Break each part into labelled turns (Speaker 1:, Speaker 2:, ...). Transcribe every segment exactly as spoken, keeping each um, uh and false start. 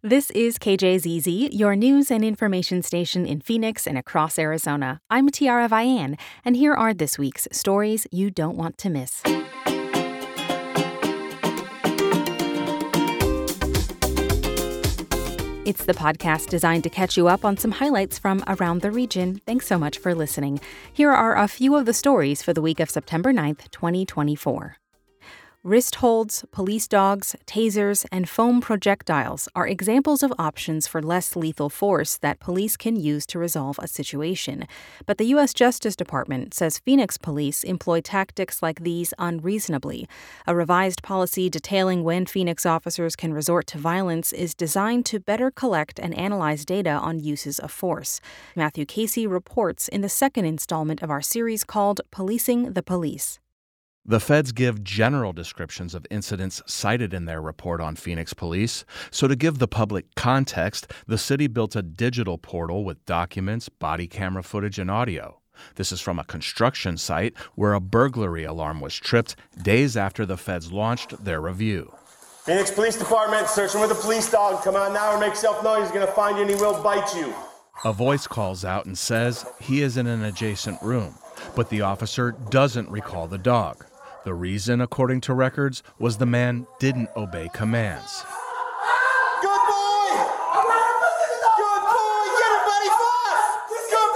Speaker 1: This is K J Z Z, your news and information station in Phoenix and across Arizona. I'm Tiara Vian, and here are this week's stories you don't want to miss. It's the podcast designed to catch you up on some highlights from around the region. Thanks so much for listening. Here are a few of the stories for the week of September ninth, twenty twenty-four. Wrist holds, police dogs, tasers, and foam projectiles are examples of options for less lethal force that police can use to resolve a situation. But the U S Justice Department says Phoenix police employ tactics like these unreasonably. A revised policy detailing when Phoenix officers can resort to violence is designed to better collect and analyze data on uses of force. Matthew Casey reports in the second installment of our series called Policing the Police.
Speaker 2: The feds give general descriptions of incidents cited in their report on Phoenix police. So to give the public context, the city built a digital portal with documents, body camera footage, and audio. This is from a construction site where a burglary alarm was tripped days after the feds launched their review.
Speaker 3: Phoenix Police Department, searching with a police dog. Come on now or make yourself known. He's going to find you and he will bite you.
Speaker 2: A voice calls out and says he is in an adjacent room, but the officer doesn't recall the dog. The reason, according to records, was the man didn't obey commands.
Speaker 3: Good boy! Good boy! Get him, buddy, fast! Good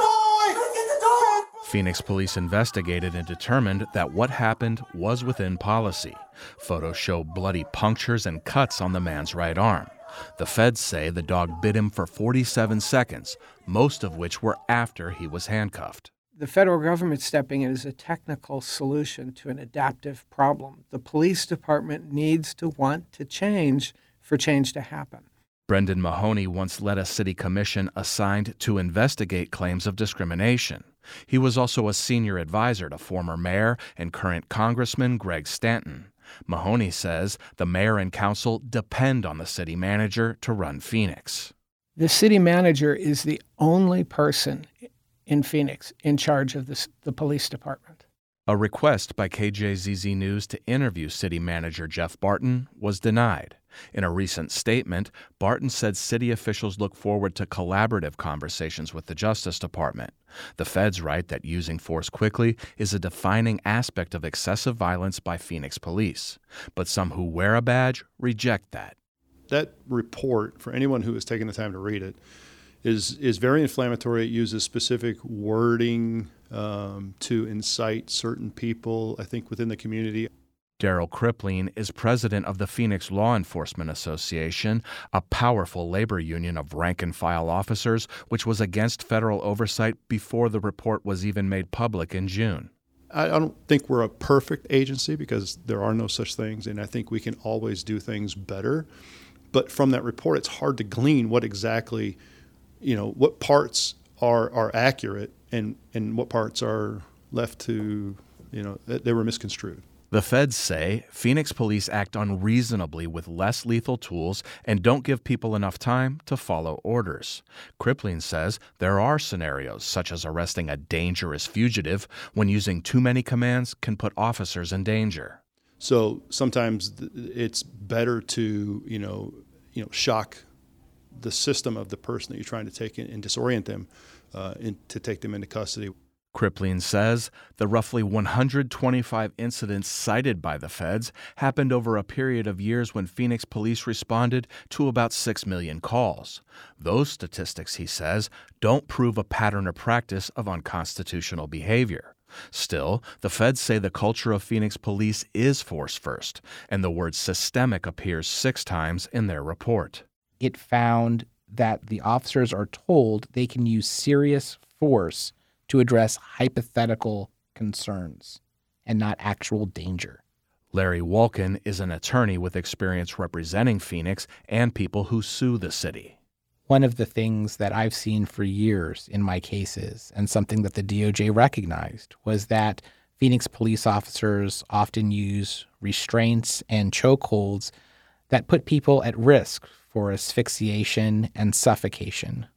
Speaker 3: boy!
Speaker 2: Phoenix police investigated and determined that what happened was within policy. Photos show bloody punctures and cuts on the man's right arm. The feds say the dog bit him for forty-seven seconds, most of which were after he was handcuffed.
Speaker 4: The federal government stepping in is a technical solution to an adaptive problem. The police department needs to want to change for change to happen.
Speaker 2: Brendan Mahoney once led a city commission assigned to investigate claims of discrimination. He was also a senior advisor to former mayor and current Congressman Greg Stanton. Mahoney says the mayor and council depend on the city manager to run Phoenix.
Speaker 4: The city manager is the only person in Phoenix in charge of this, the police department.
Speaker 2: A request by K J Z Z News to interview city manager Jeff Barton was denied. In a recent statement, Barton said city officials look forward to collaborative conversations with the Justice Department. The feds write that using force quickly is a defining aspect of excessive violence by Phoenix police. But some who wear a badge reject that.
Speaker 5: That report, for anyone who has taken the time to read it, is is very inflammatory. It uses specific wording um, to incite certain people, I think, within the community.
Speaker 2: Daryl Kripling is president of the Phoenix Law Enforcement Association, a powerful labor union of rank-and-file officers, which was against federal oversight before the report was even made public in June.
Speaker 5: I don't think we're a perfect agency because there are no such things, and I think we can always do things better. But from that report, it's hard to glean what exactly you know, what parts are are accurate and, and what parts are left to, you know, they were misconstrued.
Speaker 2: The feds say Phoenix police act unreasonably with less lethal tools and don't give people enough time to follow orders. Kripling says there are scenarios, such as arresting a dangerous fugitive, when using too many commands can put officers in danger.
Speaker 5: So sometimes it's better to, you know, you know, shock the system of the person that you're trying to take in and disorient them uh, and to take them into custody.
Speaker 2: Kripling says the roughly one hundred twenty-five incidents cited by the feds happened over a period of years when Phoenix police responded to about six million calls. Those statistics, he says, don't prove a pattern or practice of unconstitutional behavior. Still, the feds say the culture of Phoenix police is force first, and the word systemic appears six times in their report.
Speaker 6: It found that the officers are told they can use serious force to address hypothetical concerns and not actual danger.
Speaker 2: Larry Walken is an attorney with experience representing Phoenix and people who sue the city.
Speaker 6: One of the things that I've seen for years in my cases, and something that the D O J recognized, was that Phoenix police officers often use restraints and chokeholds that put people at risk for asphyxiation and suffocation.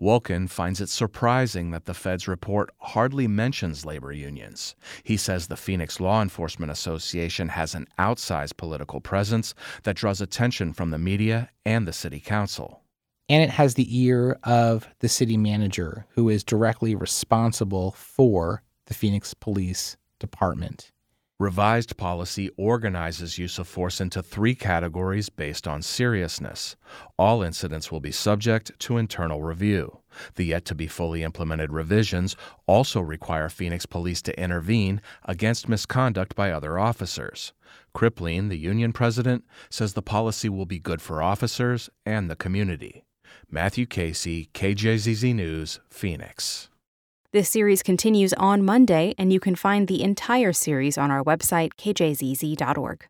Speaker 2: Wolken finds it surprising that the Fed's report hardly mentions labor unions. He says the Phoenix Law Enforcement Association has an outsized political presence that draws attention from the media and the city council.
Speaker 6: And it has the ear of the city manager, who is directly responsible for the Phoenix Police Department.
Speaker 2: Revised policy organizes use of force into three categories based on seriousness. All incidents will be subject to internal review. The yet-to-be-fully implemented revisions also require Phoenix Police to intervene against misconduct by other officers. Kripling, the union president, says the policy will be good for officers and the community. Matthew Casey, K J Z Z News, Phoenix.
Speaker 1: This series continues on Monday, and you can find the entire series on our website, k j z z dot org.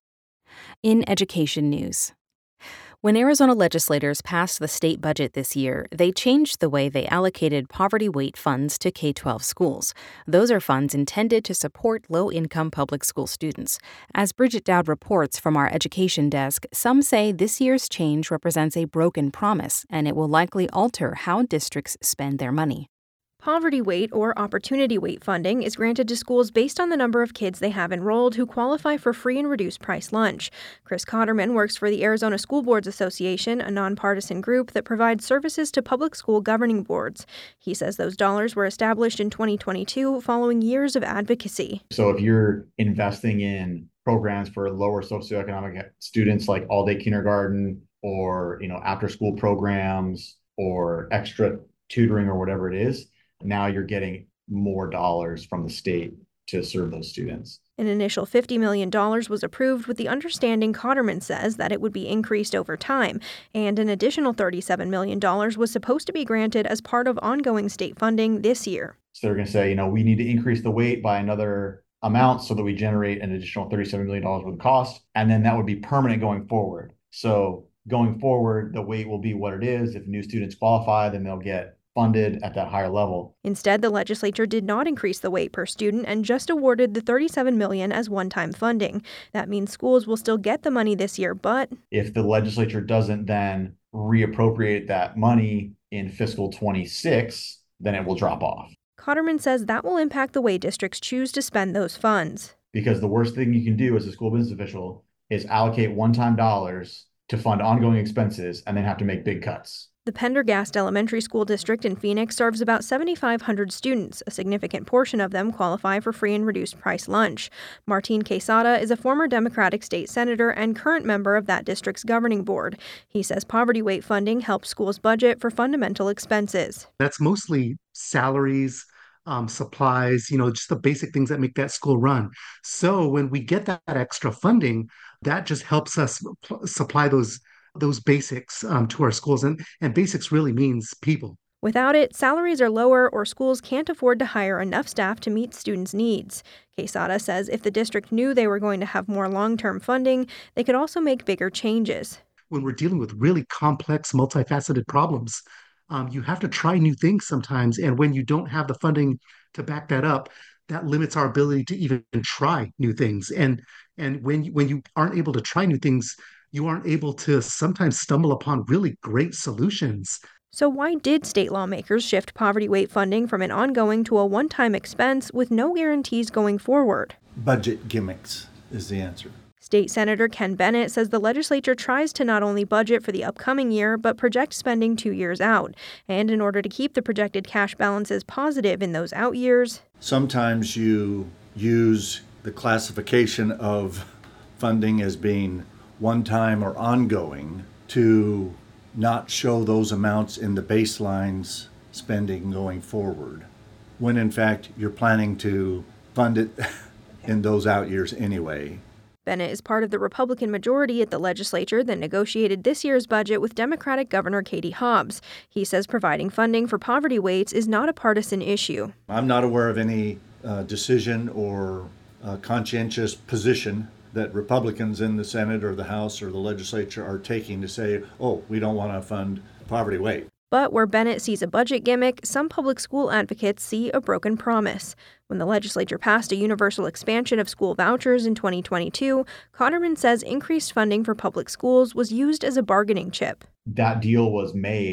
Speaker 1: In education news, when Arizona legislators passed the state budget this year, they changed the way they allocated poverty weight funds to K twelve schools. Those are funds intended to support low-income public school students. As Bridget Dowd reports from our education desk, some say this year's change represents a broken promise, and it will likely alter how districts spend their money.
Speaker 7: Poverty weight or opportunity weight funding is granted to schools based on the number of kids they have enrolled who qualify for free and reduced price lunch. Chris Cotterman works for the Arizona School Boards Association, a nonpartisan group that provides services to public school governing boards. He says those dollars were established in twenty twenty-two following years of advocacy.
Speaker 8: So if you're investing in programs for lower socioeconomic students like all-day kindergarten or, you know, after-school programs or extra tutoring or whatever it is, now you're getting more dollars from the state to serve those students.
Speaker 7: An initial fifty million dollars was approved with the understanding, Cotterman says, that it would be increased over time, and an additional thirty-seven million dollars was supposed to be granted as part of ongoing state funding this year.
Speaker 8: So they're going to say, you know, we need to increase the weight by another amount so that we generate an additional thirty-seven million dollars worth of cost, and then that would be permanent going forward. So going forward, the weight will be what it is. If new students qualify, then they'll get funded at that higher level.
Speaker 7: Instead, the legislature did not increase the weight per student and just awarded the thirty-seven million dollars as one-time funding. That means schools will still get the money this year, but
Speaker 8: if the legislature doesn't then reappropriate that money in fiscal twenty-six, then it will drop off.
Speaker 7: Cotterman says that will impact the way districts choose to spend those funds.
Speaker 8: Because the worst thing you can do as a school business official is allocate one-time dollars to fund ongoing expenses and then have to make big cuts.
Speaker 7: The Pendergast Elementary School District in Phoenix serves about seven thousand five hundred students. A significant portion of them qualify for free and reduced price lunch. Martin Quesada is a former Democratic state senator and current member of that district's governing board. He says poverty weight funding helps schools budget for fundamental expenses.
Speaker 9: That's mostly salaries, um, supplies, you know, just the basic things that make that school run. So when we get that extra funding, that just helps us pl- supply those those basics um, to our schools. And, and basics really means people.
Speaker 7: Without it, salaries are lower or schools can't afford to hire enough staff to meet students' needs. Quesada says if the district knew they were going to have more long-term funding, they could also make bigger changes.
Speaker 9: When we're dealing with really complex, multifaceted problems, um, you have to try new things sometimes. And when you don't have the funding to back that up, that limits our ability to even try new things. And, and when, when you aren't able to try new things, you aren't able to sometimes stumble upon really great solutions.
Speaker 7: So why did state lawmakers shift poverty weight funding from an ongoing to a one-time expense with no guarantees going forward?
Speaker 10: Budget gimmicks is the answer.
Speaker 7: State Senator Ken Bennett says the legislature tries to not only budget for the upcoming year, but project spending two years out. And in order to keep the projected cash balances positive in those out years,
Speaker 10: sometimes you use the classification of funding as being one-time or ongoing to not show those amounts in the baselines spending going forward, when in fact you're planning to fund it in those out years anyway.
Speaker 7: Bennett is part of the Republican majority at the legislature that negotiated this year's budget with Democratic Governor Katie Hobbs. He says providing funding for poverty weights is not a partisan issue.
Speaker 10: I'm not aware of any uh, decision or uh, conscientious position that Republicans in the Senate or the House or the legislature are taking to say, oh, we don't want to fund poverty weight.
Speaker 7: But where Bennett sees a budget gimmick, some public school advocates see a broken promise. When the legislature passed a universal expansion of school vouchers in twenty twenty-two, Cotterman says increased funding for public schools was used as a bargaining chip.
Speaker 8: That deal was made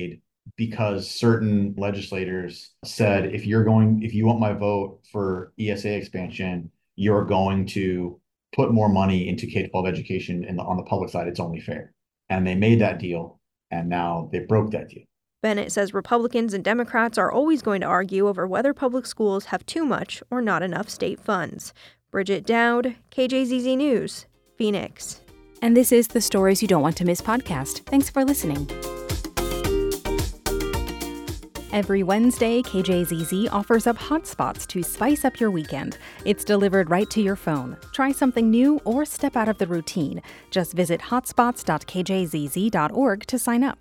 Speaker 8: because certain legislators said, if you're going, if you want my vote for E S A expansion, you're going to put more money into K twelve education, and on the public side, it's only fair. And they made that deal, and now they broke that deal.
Speaker 7: Bennett says Republicans and Democrats are always going to argue over whether public schools have too much or not enough state funds. Bridget Dowd, K J Z Z News, Phoenix.
Speaker 1: And this is the Stories You Don't Want to Miss podcast. Thanks for listening. Every Wednesday, K J Z Z offers up hotspots to spice up your weekend. It's delivered right to your phone. Try something new or step out of the routine. Just visit hotspots dot k j z z dot org to sign up.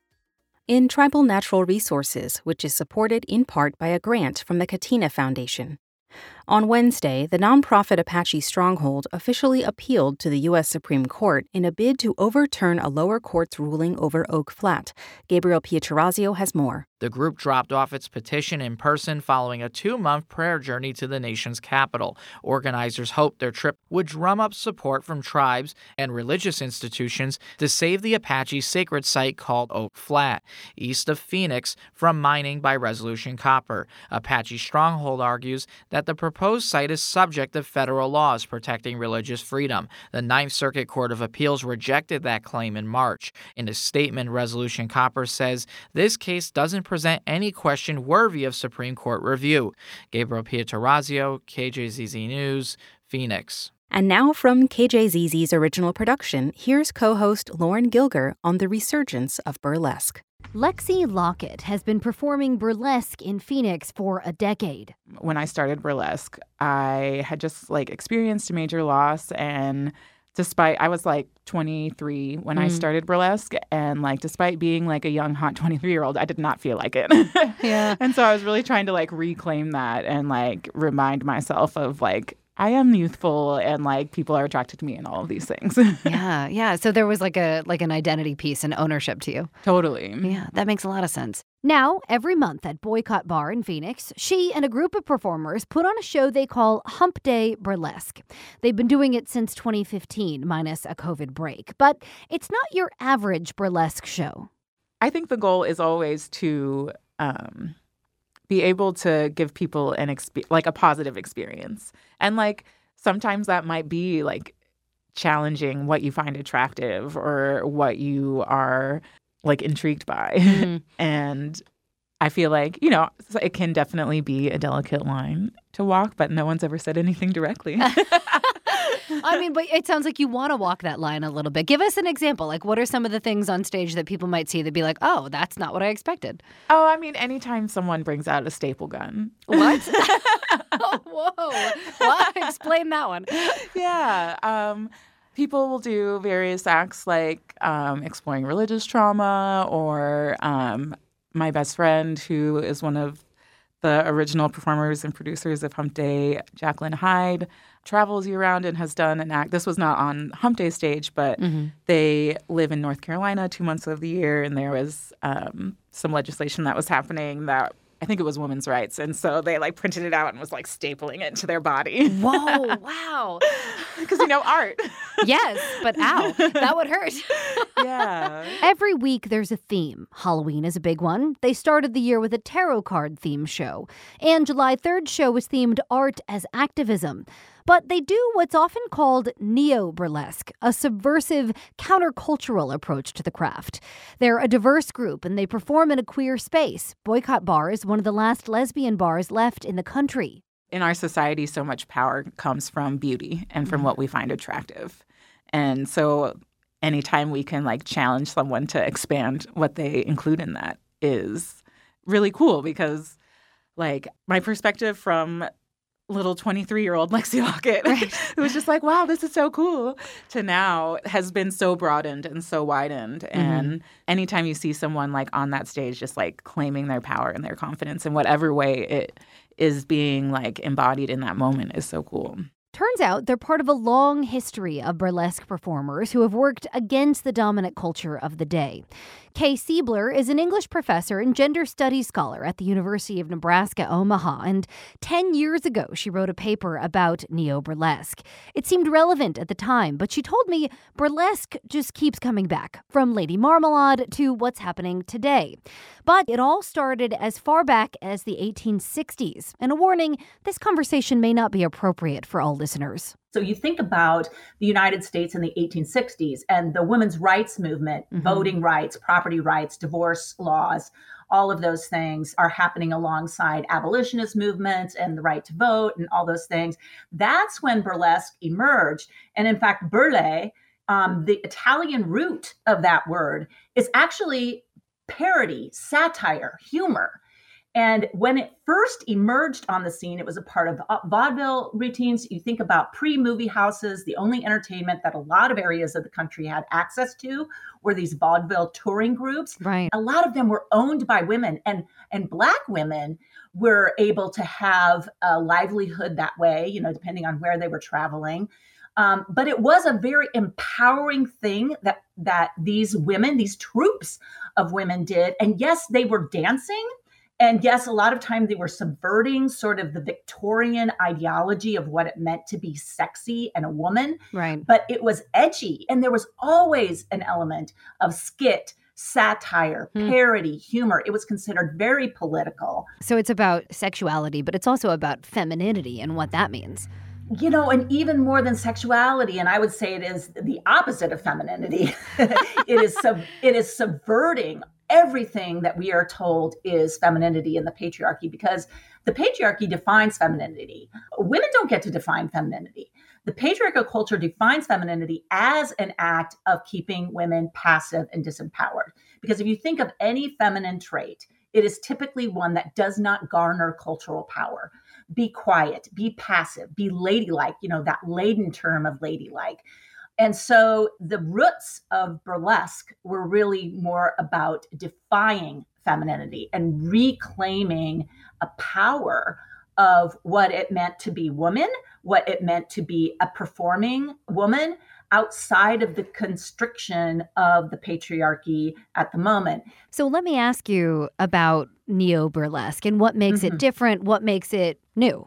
Speaker 1: In Tribal Natural Resources, which is supported in part by a grant from the Katina Foundation. On Wednesday, the nonprofit Apache Stronghold officially appealed to the U S Supreme Court in a bid to overturn a lower court's ruling over Oak Flat. Gabriel Pietrorazio has more.
Speaker 11: The group dropped off its petition in person following a two-month prayer journey to the nation's capital. Organizers hoped their trip would drum up support from tribes and religious institutions to save the Apache sacred site called Oak Flat, east of Phoenix, from mining by Resolution Copper. Apache Stronghold argues that the proposed site is subject to federal laws protecting religious freedom. The Ninth Circuit Court of Appeals rejected that claim in March. In a statement, Resolution Copper says this case doesn't present any question worthy of Supreme Court review. Gabriel Pietrorazio, K J Z Z News, Phoenix.
Speaker 1: And now from K J Z Z's original production, here's co-host Lauren Gilger on the resurgence of burlesque.
Speaker 12: Lexi Lockett has been performing burlesque in Phoenix for a decade.
Speaker 13: When I started burlesque, I had just like experienced a major loss, and despite I was like twenty-three when mm. I started burlesque, and like despite being like a young hot twenty-three-year-old, I did not feel like it.
Speaker 12: Yeah.
Speaker 13: And so I was really trying to like reclaim that and like remind myself of like I am youthful and like people are attracted to me and all of these things.
Speaker 12: Yeah, yeah. So there was like a like an identity piece and ownership to you.
Speaker 13: Totally.
Speaker 12: Yeah, that makes a lot of sense. Now, every month at Boycott Bar in Phoenix, she and a group of performers put on a show they call Hump Day Burlesque. They've been doing it since twenty fifteen, minus a COVID break. But it's not your average burlesque show.
Speaker 13: I think the goal is always to um, be able to give people an exp- like a positive experience. And like sometimes that might be like challenging what you find attractive or what you are like intrigued by. Mm-hmm. And I feel like, you know, it can definitely be a delicate line to walk, but no one's ever said anything directly.
Speaker 12: I mean, but it sounds like you want to walk that line a little bit. Give us an example. Like, what are some of the things on stage that people might see that'd be like, oh, that's not what I expected?
Speaker 13: Oh, I mean, anytime someone brings out a staple gun.
Speaker 12: What? Oh, whoa. What? Explain that one.
Speaker 13: Yeah. Um, people will do various acts like um, exploring religious trauma, or um, my best friend, who is one of the original performers and producers of Hump Day, Jacqueline Hyde, travels year-round and has done an act. This was not on Hump Day stage, but mm-hmm. they live in North Carolina two months of the year, and there was um, some legislation that was happening that I think it was women's rights. And so they like printed it out and was like stapling it to their body.
Speaker 12: Whoa, wow.
Speaker 13: Because, you know, art.
Speaker 12: Yes, but ow, that would hurt.
Speaker 13: Yeah.
Speaker 12: Every week there's a theme. Halloween is a big one. They started the year with a tarot card theme show. And July third show was themed Art as Activism. But they do what's often called neo-burlesque, a subversive, countercultural approach to the craft. They're a diverse group, and they perform in a queer space. Boycott Bar is one of the last lesbian bars left in the country.
Speaker 13: In our society, so much power comes from beauty and from what we find attractive. And so anytime we can, like, challenge someone to expand what they include in that is really cool because, like, my perspective from little twenty-three-year-old Lexi Lockett, right. It was just like, wow, this is so cool, to now has been so broadened and so widened. Mm-hmm. And anytime you see someone like on that stage just like claiming their power and their confidence in whatever way it is being like embodied in that moment is so cool.
Speaker 12: Turns out they're part of a long history of burlesque performers who have worked against the dominant culture of the day. Kay Siebler is an English professor and gender studies scholar at the University of Nebraska, Omaha, and ten years ago she wrote a paper about neo-burlesque. It seemed relevant at the time, but she told me burlesque just keeps coming back, from Lady Marmalade to what's happening today. But it all started as far back as the eighteen sixties, and a warning, this conversation may not be appropriate for all listeners.
Speaker 14: So you think about the United States in the eighteen sixties and the women's rights movement, mm-hmm. voting rights, property rights, divorce laws, all of those things are happening alongside abolitionist movements and the right to vote and all those things. That's when burlesque emerged. And in fact, burle, um, the Italian root of that word, is actually parody, satire, humor. And when it first emerged on the scene, it was a part of vaudeville routines. You think about pre-movie houses, the only entertainment that a lot of areas of the country had access to were these vaudeville touring groups.
Speaker 12: Right.
Speaker 14: A lot of them were owned by women, and, and Black women were able to have a livelihood that way, you know, depending on where they were traveling. Um, but it was a very empowering thing that, that these women, these troops of women did. And yes, they were dancing. And yes, a lot of time they were subverting sort of the Victorian ideology of what it meant to be sexy and a woman.
Speaker 12: Right.
Speaker 14: But it was edgy. And there was always an element of skit, satire,
Speaker 12: Hmm.
Speaker 14: parody, humor. It was considered very political.
Speaker 12: So it's about sexuality, but it's also about femininity and what that means.
Speaker 14: You know, and even more than sexuality, and I would say it is the opposite of femininity. it is sub, it is subverting everything that we are told is femininity in the patriarchy, because the patriarchy defines femininity. Women don't get to define femininity. The patriarchal culture defines femininity as an act of keeping women passive and disempowered. Because if you think of any feminine trait, it is typically one that does not garner cultural power. Be quiet, be passive, be ladylike, you know, that laden term of ladylike. And so the roots of burlesque were really more about defying femininity and reclaiming a power of what it meant to be woman, what it meant to be a performing woman outside of the constriction of the patriarchy at the moment.
Speaker 12: So let me ask you about neo-burlesque and what makes
Speaker 14: Mm-hmm.
Speaker 12: it different, what makes it new.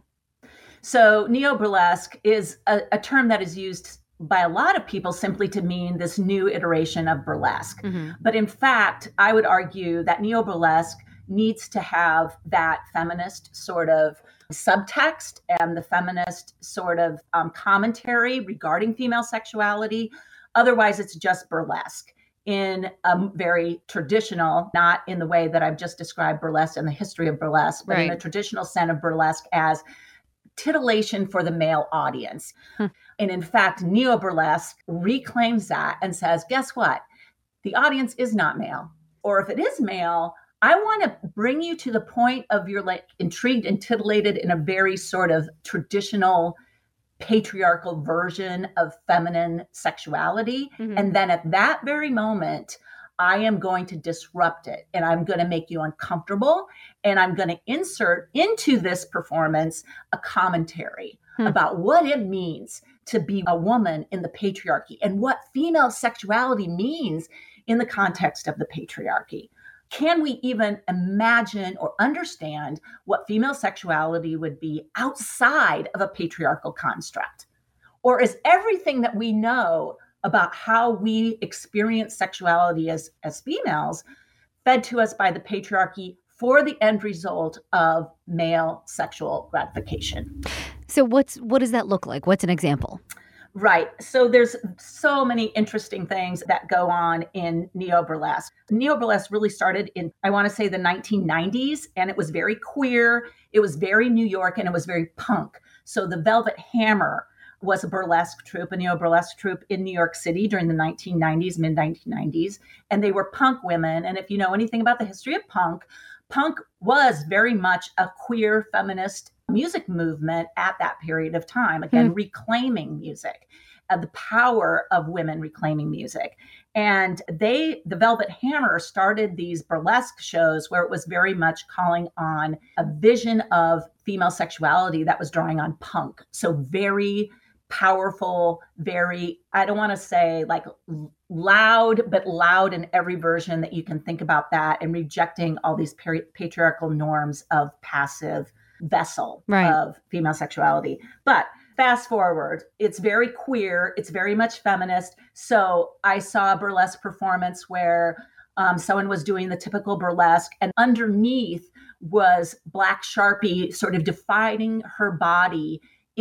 Speaker 14: So neo-burlesque is a, a term that is used by a lot of people simply to mean this new iteration of burlesque.
Speaker 12: Mm-hmm.
Speaker 14: But in fact, I would argue that neo-burlesque needs to have that feminist sort of subtext and the feminist sort of um, commentary regarding female sexuality. Otherwise, it's just burlesque in a very traditional, not in the way that I've just described burlesque and the history of burlesque, but in
Speaker 12: Right.
Speaker 14: a traditional sense of burlesque as titillation for the male audience.
Speaker 12: Hmm.
Speaker 14: And in fact, neo-burlesque reclaims that and says, guess what? The audience is not male. Or if it is male, I want to bring you to the point of you're like intrigued and titillated in a very sort of traditional patriarchal version of feminine sexuality.
Speaker 12: Mhm.
Speaker 14: And then at that very moment, I am going to disrupt it and I'm going to make you uncomfortable. And I'm going to insert into this performance a commentary
Speaker 12: Hmm.
Speaker 14: about what it means to be a woman in the patriarchy and what female sexuality means in the context of the patriarchy. Can we even imagine or understand what female sexuality would be outside of a patriarchal construct? Or is everything that we know about how we experience sexuality as, as females fed to us by the patriarchy for the end result of male sexual gratification?
Speaker 12: So what's what does that look like? What's an example?
Speaker 14: Right. So there's so many interesting things that go on in neo-burlesque. Neo-burlesque really started in, I want to say, the nineteen nineties, and it was very queer, it was very New York, and it was very punk. So the Velvet Hammer was a burlesque troupe, a neo-burlesque troupe in New York City during the nineteen nineties, mid nineteen nineties, and they were punk women. And if you know anything about the history of punk, punk was very much a queer feminist music movement at that period of time, again,
Speaker 12: Hmm.
Speaker 14: reclaiming music, uh, the power of women reclaiming music. And they, the Velvet Hammer, started these burlesque shows where it was very much calling on a vision of female sexuality that was drawing on punk. So very powerful, very, I don't want to say like loud, but loud in every version that you can think about that, and rejecting all these peri- patriarchal norms of passive vessel
Speaker 12: right.
Speaker 14: of female sexuality. But fast forward, it's very queer, it's very much feminist. So I saw a burlesque performance where um, someone was doing the typical burlesque, and underneath was Black Sharpie sort of dividing her body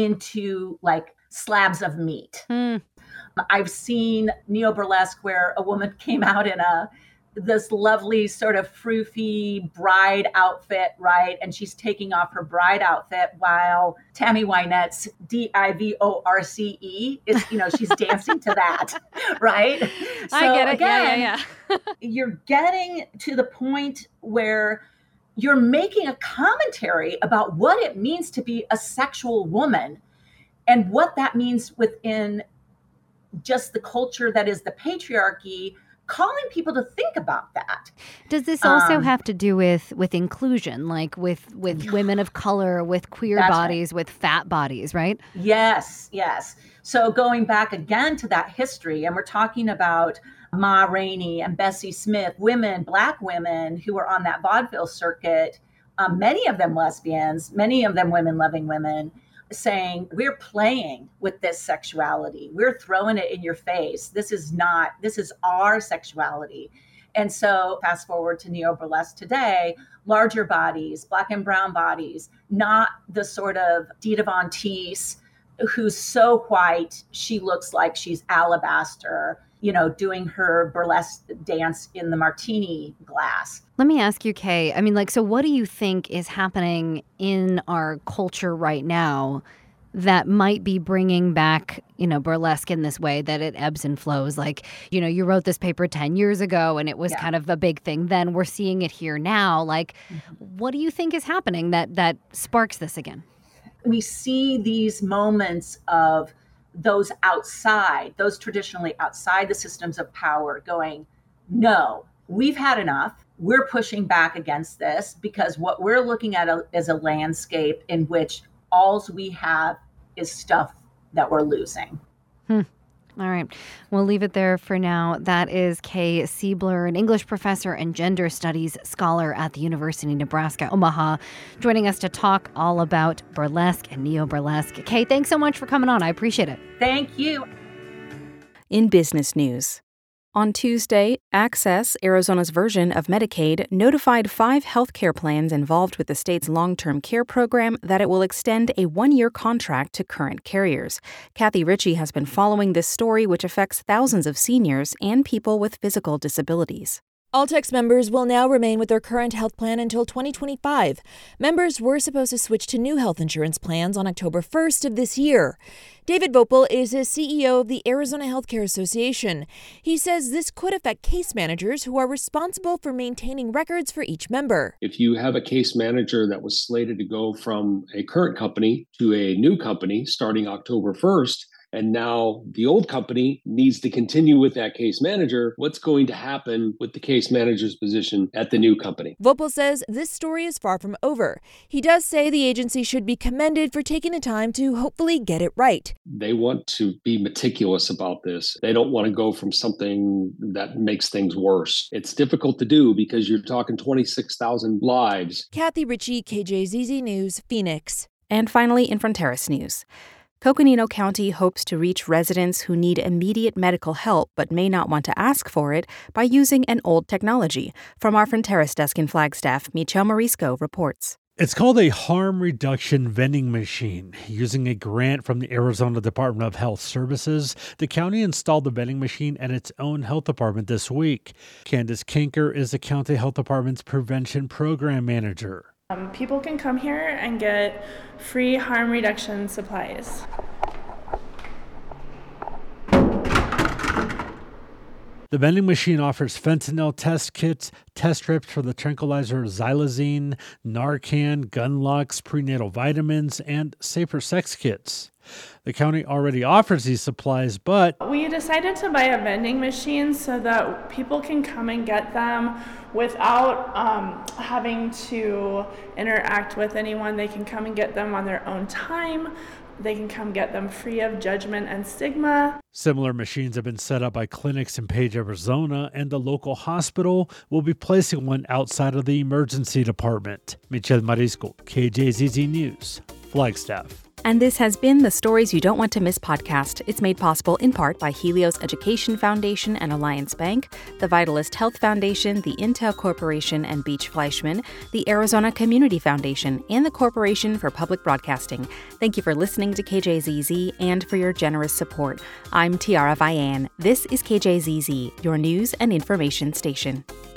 Speaker 14: into like slabs of meat.
Speaker 12: Mm.
Speaker 14: I've seen neo-burlesque where a woman came out in a this lovely sort of froofy bride outfit, right? And she's taking off her bride outfit while Tammy Wynette's D I V O R C E is, you know, she's dancing to that, right? So
Speaker 12: I get it.
Speaker 14: Again,
Speaker 12: yeah, yeah, yeah.
Speaker 14: You're getting to the point where you're making a commentary about what it means to be a sexual woman and what that means within just the culture that is the patriarchy, calling people to think about that.
Speaker 12: Does this also
Speaker 14: um,
Speaker 12: have to do with with inclusion, like with with women of color, with queer
Speaker 14: That's
Speaker 12: bodies,
Speaker 14: right.
Speaker 12: with fat bodies, right?
Speaker 14: Yes, yes. So going back again to that history, and we're talking about Ma Rainey and Bessie Smith, women, Black women who were on that vaudeville circuit, um, many of them lesbians, many of them women-loving women, saying, we're playing with this sexuality. We're throwing it in your face. This is not, this is our sexuality. And so fast forward to neo-burlesque today, larger bodies, Black and brown bodies, not the sort of Dita Von Teese who's so white, she looks like she's alabaster, you know, doing her burlesque dance in the martini glass.
Speaker 12: Let me ask you, Kay. I mean, like, so what do you think is happening in our culture right now that might be bringing back, you know, burlesque in this way, that it ebbs and flows? Like, you know, you wrote this paper ten years ago and it was
Speaker 14: Yeah.
Speaker 12: kind of a big thing then. We're seeing it here now. Like,
Speaker 14: Mm-hmm.
Speaker 12: what do you think is happening that that sparks this again?
Speaker 14: We see these moments of those outside, those traditionally outside the systems of power going, no, we've had enough. We're pushing back against this because what we're looking at a, is a landscape in which all we have is stuff that we're losing.
Speaker 12: Hmm. All right. We'll leave it there for now. That is Kay Siebler, an English professor and gender studies scholar at the University of Nebraska, Omaha, joining us to talk all about burlesque and neo-burlesque. Kay, thanks so much for coming on. I appreciate it.
Speaker 14: Thank you.
Speaker 1: In business news. On Tuesday, Access, Arizona's version of Medicaid, notified five healthcare plans involved with the state's long-term care program that it will extend a one-year contract to current carriers. Kathy Ritchie has been following this story, which affects thousands of seniors and people with physical disabilities.
Speaker 15: Altex members will now remain with their current health plan until twenty twenty-five. Members were supposed to switch to new health insurance plans on October first of this year. David Vopel is the C E O of the Arizona Healthcare Association. He says this could affect case managers who are responsible for maintaining records for each member.
Speaker 16: If you have a case manager that was slated to go from a current company to a new company starting October first, and now the old company needs to continue with that case manager, what's going to happen with the case manager's position at the new company?
Speaker 15: Vopel says this story is far from over. He does say the agency should be commended for taking the time to hopefully get it right.
Speaker 16: They want to be meticulous about this. They don't want to go from something that makes things worse. It's difficult to do because you're talking twenty-six thousand lives.
Speaker 15: Kathy Ritchie, K J Z Z News, Phoenix.
Speaker 1: And finally, in Fronteras News. Coconino County hopes to reach residents who need immediate medical help but may not want to ask for it by using an old technology. From our Fronteras desk in Flagstaff, Michelle Morisco reports.
Speaker 17: It's called a harm reduction vending machine. Using a grant from the Arizona Department of Health Services, the county installed the vending machine at its own health department this week. Candace Kinker is the county health department's prevention program manager.
Speaker 18: Um, people can come here and get free harm reduction supplies.
Speaker 17: The vending machine offers fentanyl test kits, test strips for the tranquilizer xylazine, Narcan, gun locks, prenatal vitamins, and safer sex kits. The county already offers these supplies, but
Speaker 18: we decided to buy a vending machine so that people can come and get them without um, having to interact with anyone. They can come and get them on their own time. They can come get them free of judgment and stigma.
Speaker 17: Similar machines have been set up by clinics in Page, Arizona, and the local hospital will be placing one outside of the emergency department. Michel Marisco, K J Z Z News, Flagstaff.
Speaker 1: And this has been the Stories You Don't Want to Miss podcast. It's made possible in part by Helios Education Foundation and Alliance Bank, the Vitalist Health Foundation, the Intel Corporation and Beach Fleischman, the Arizona Community Foundation, and the Corporation for Public Broadcasting. Thank you for listening to K J Z Z and for your generous support. I'm Tiara Vian. This is K J Z Z, your news and information station.